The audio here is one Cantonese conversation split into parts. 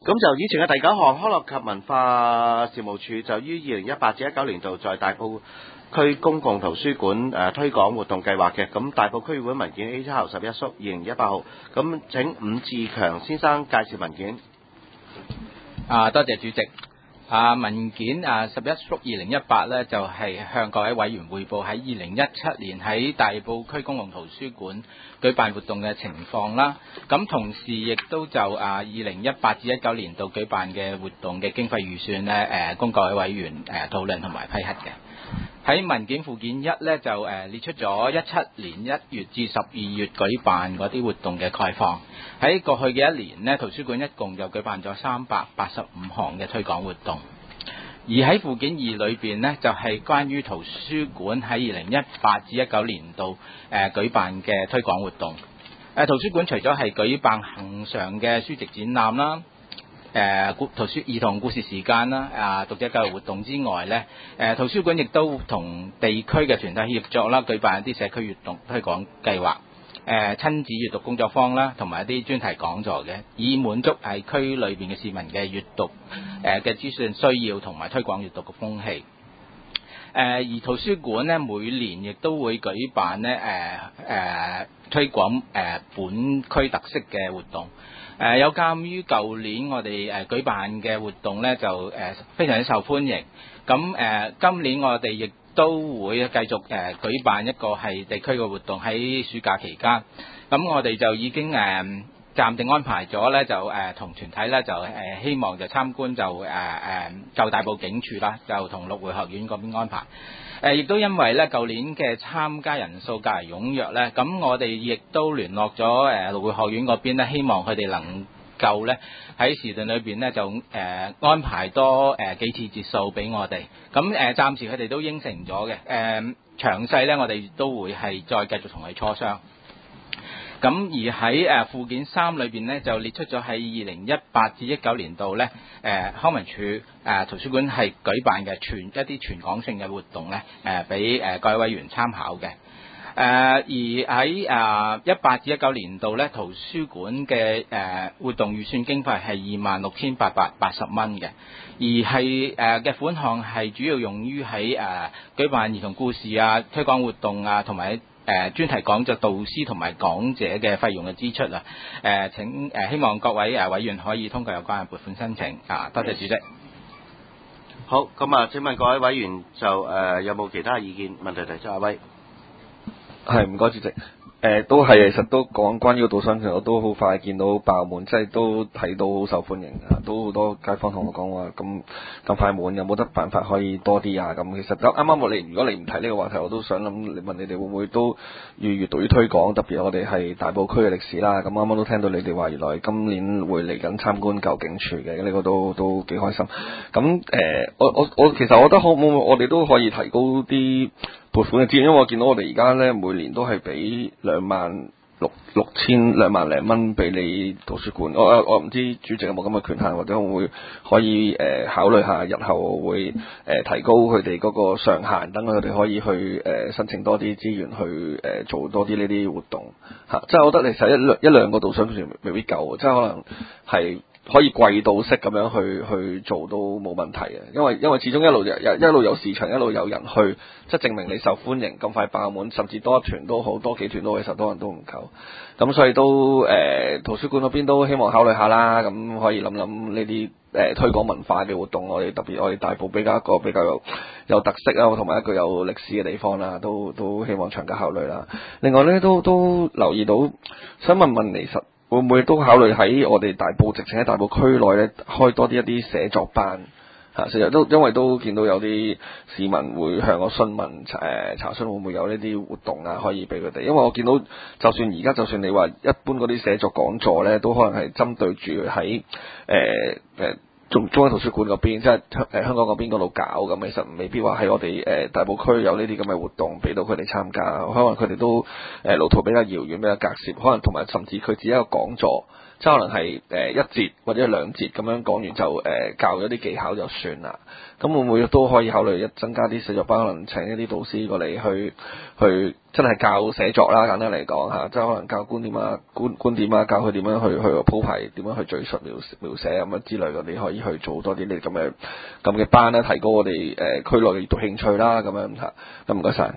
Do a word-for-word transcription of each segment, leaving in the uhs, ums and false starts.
咁就以前嘅第九項康樂及文化事務處就於二零一八至一九年度在大埔區公共圖書館誒、呃、推廣活動計劃嘅。咁大埔區議會文件 A 七號十一叔二零一八號，咁請伍志強先生介紹文件。 啊，多謝主席。啊，文件啊十一叔二零一八咧就係、是、向各位委員匯報喺二零一七年喺大埔區公共圖書館舉辦活動嘅情況啦。咁同時亦都就啊二零一八至一九年度舉辦嘅活動嘅經費預算咧誒，供各位委員誒討論同埋批核嘅。喺文件附件一咧就誒列出咗一七年一月至十二月舉辦嗰啲活動嘅概況。喺過去嘅一年呢，圖書館一共就舉辦咗三百八十五項嘅推廣活動。而喺附件二裏邊呢，就係、是、關於圖書館喺二零一八至一九年度誒、呃、舉辦嘅推廣活動。誒、呃、圖書館除咗係舉辦恆常嘅書籍展覽啦、誒、呃、圖書兒童故事時間啦、啊讀者教育活動之外呢，誒、呃、圖書館亦都同地區嘅團體協作啦，舉辦一啲社區閱讀推廣計劃。誒、呃、親子閱讀工作坊啦，同埋一啲專題講座嘅，以滿足係區裏邊嘅市民嘅閱讀誒嘅資訊需要，同埋推廣閱讀嘅風氣。誒、呃、而圖書館呢，每年亦都會舉辦呢誒誒、呃、推廣誒、呃、本區特色嘅活動。誒、呃、有鑑於舊年我哋誒舉辦嘅活動呢，就誒、呃、非常之受歡迎。咁誒、呃、今年我哋亦都會繼續誒、呃、舉辦一個係地區嘅活動喺暑假期間，咁我哋就已經誒、呃、暫定安排咗咧，就誒同、呃、團體咧就誒、呃、希望就參觀就誒誒就大埔警署啦，就同陸匯學院嗰邊安排。誒、呃、亦都因為咧舊年嘅參加人數較為踴躍咧，咁我哋亦都聯絡咗誒陸匯學院嗰邊咧，希望佢哋能夠咧喺時段裏邊咧就誒、呃、安排多誒、呃、幾次節數俾我哋，咁誒、呃、暫時佢哋都應承咗嘅，誒、呃、詳細咧我哋都會係再繼續同佢磋商。咁而喺誒、呃、附件三裏邊咧就列出咗喺二零一八至一九年度咧誒康文署誒、呃、圖書館係舉辦嘅全一啲全港性嘅活動咧誒俾誒各位委員參考嘅。誒、呃、而喺誒一八至一九年度咧，圖書館嘅誒、呃、活動預算經費係二萬六千八百八十蚊嘅，而係誒嘅款項係主要用於喺誒、呃、舉辦兒童故事啊、推廣活動啊，同埋誒專題講座導師同埋講者嘅費用嘅支出啊。誒、呃、請誒、呃、希望各位誒、呃、委員可以通過有關嘅撥款申請啊。多謝主席。 好，咁啊，請問各位委員就誒、呃、有冇其他意見問題提出？阿威。 係，唔該主席。誒、呃、都係，其實都講關於個導賞團，我都好快見到爆滿，即係都睇到好受歡迎啊！都好多街坊同我講話，咁咁快滿，有冇得辦法可以多啲啊？咁其實啱啱我哋，如果你唔提呢個話題，我都想諗，你問你哋會唔會都要閱讀與推廣，特別我哋係大埔區嘅歷史啦。咁啱啱都聽到你哋話，原來今年會嚟緊參觀舊警署嘅，呢、這個都都幾開心。咁誒、呃，我我我其實我覺得好，我哋都可以提高啲撥款嘅資源，因為我見到我哋而家咧每年都係俾兩萬六六千兩萬零蚊俾你圖書館。我我唔知主席有冇咁嘅權限，或者會唔會可以誒、呃、考慮下日後會誒、呃、提高佢哋嗰個上限，等佢哋可以去誒、呃、申請多啲資源去誒、呃、做多啲呢啲活動嚇、啊。即係我覺得你使一兩一兩個導賞團未必夠，即係可能係可以季度式咁樣去去做都冇問題嘅，因為因為始終一路有一路有市場，一路有人去，即係證明你受歡迎，咁快爆滿，甚至多一團都好，多幾團都好，其實多人都唔夠。咁所以都誒、呃、圖書館嗰邊都希望考慮下啦，咁可以諗諗呢啲誒推廣文化嘅活動，我哋特別我哋大埔比較一個比較有有特色啊，同埋一個有歷史嘅地方啦，都都希望長加考慮啦。另外咧都都留意到，想問問你實。會唔會都考慮喺我哋大埔，直情喺大埔區內咧開多啲一啲寫作班嚇？成日都因為都見到有啲市民會向我詢問誒、呃、查詢會唔會有呢啲活動啊，可以俾佢哋。因為我見到就算而家就算你話一般嗰啲寫作講座咧，都可能係針對住喺誒誒中中央圖書館嗰邊，即係誒香港嗰邊嗰度搞咁，其實未必話喺我哋誒、呃、大埔區有呢啲咁嘅活動俾到佢哋參加。可能佢哋都誒、呃、路途比較遙遠，比較隔涉，可能同埋甚至佢只係一個講座。 即係可能係誒一節或者兩節咁樣講完就誒、呃、教咗啲技巧就算啦。咁會唔會都可以考慮一增加啲寫作班，可能請一啲導師過嚟去去真係教寫作啦，簡單嚟講嚇，即係可能教觀點啊、觀觀點啊，教佢點樣去去鋪排，點樣去敘述描描寫咁樣之類嘅，你可以去做多啲呢咁嘅咁嘅班啦，提高我哋誒、呃、區內嘅閱讀興趣啦，咁樣嚇。咁唔該晒。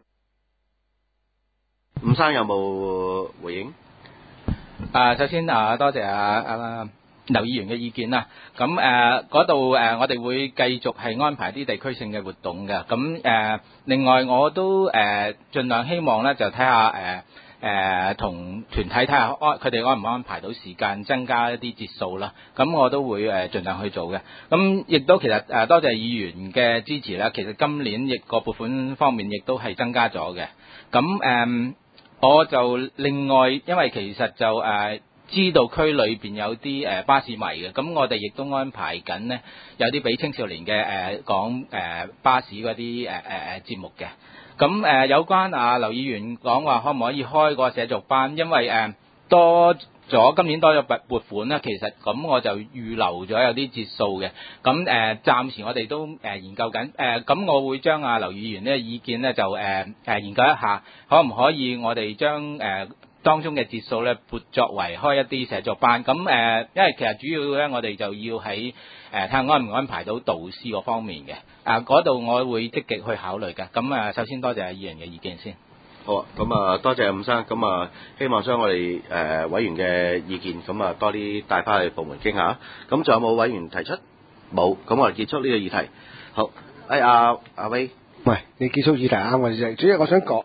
伍生有冇回應？ 啊，首先啊，多謝啊啊劉議員嘅意見啦。咁誒嗰度誒，我哋會繼續係安排啲地區性嘅活動嘅。咁誒、呃，另外我都誒、呃、盡量希望咧，就睇下誒誒同團體睇下安佢哋安唔安排到時間，增加一啲節數啦。咁我都會誒盡量去做嘅。咁亦都其實誒、呃、多謝議員嘅支持啦。其實今年亦個撥款方面亦都係增加咗嘅。咁誒。呃我就另外，因為其實就誒、呃、知道區裏邊有啲誒、呃、巴士迷嘅，咁我哋亦都安排緊呢，有啲俾青少年嘅誒、呃、講誒、呃、巴士嗰啲誒誒誒節目嘅。咁誒、呃、有關啊劉議員講話可唔可以開個寫作班，因為誒、呃、多咗今年多咗撥撥款啦，其實咁我就預留咗有啲節數嘅。咁誒、呃、暫時我哋都誒、呃、研究緊，誒、呃、咁我會將啊劉議員呢個意見呢就誒誒、呃、研究一下，可唔可以我哋將誒、呃、當中嘅節數咧撥作為開一啲寫作班。咁誒、呃、因為其實主要咧我哋就要喺誒睇下安唔安排到導師嗰方面嘅，啊嗰度我會積極去考慮嘅。咁啊首先多謝議員嘅意見先。 好啊，咁啊多謝伍生，咁啊希望將我哋誒、呃、委員嘅意見咁啊多啲帶翻去部門傾下。咁仲有冇委員提出？冇，咁我哋結束呢個議題。好，誒阿阿威， 喂，你結束議題啱嘅啫。主要我想講